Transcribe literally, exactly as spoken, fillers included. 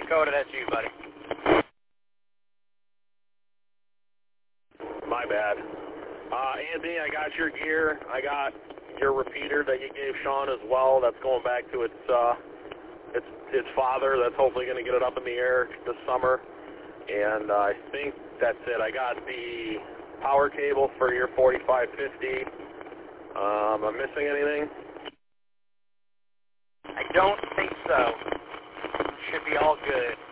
Dakota, that's you, buddy. My bad. Uh, Anthony, I got your gear. I got your repeater that you gave Sean as well. That's going back to its uh, its its father. That's hopefully going to get it up in the air this summer. And uh, I think that's it. I got the power cable for your forty-five fifty. Um, am I missing anything? I don't think so. Should be all good.